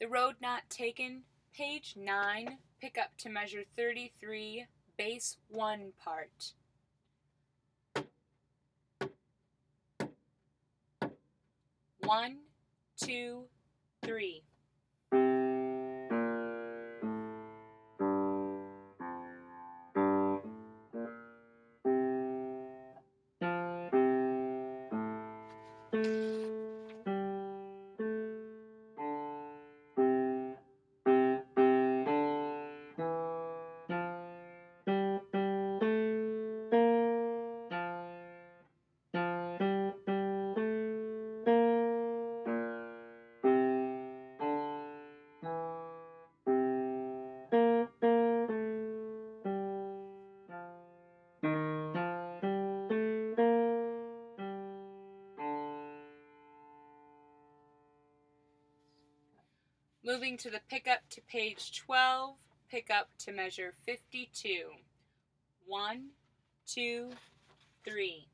The road not taken, page 9, pick up to measure 33, base 1 part. One, two, three. Moving to the pickup to page 12, pick up to measure 52. 1, 2, 3.